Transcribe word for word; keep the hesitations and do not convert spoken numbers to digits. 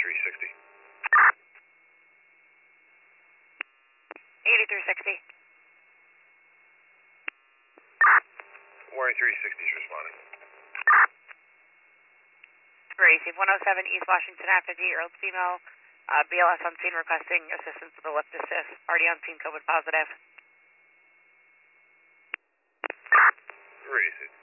three sixty. eighty-three sixty. Warning three sixty is responding. Receive one oh seven East Washington Avenue, Earl female, uh, B L S on scene requesting assistance with the lift assist. Already on scene, COVID positive. Receive.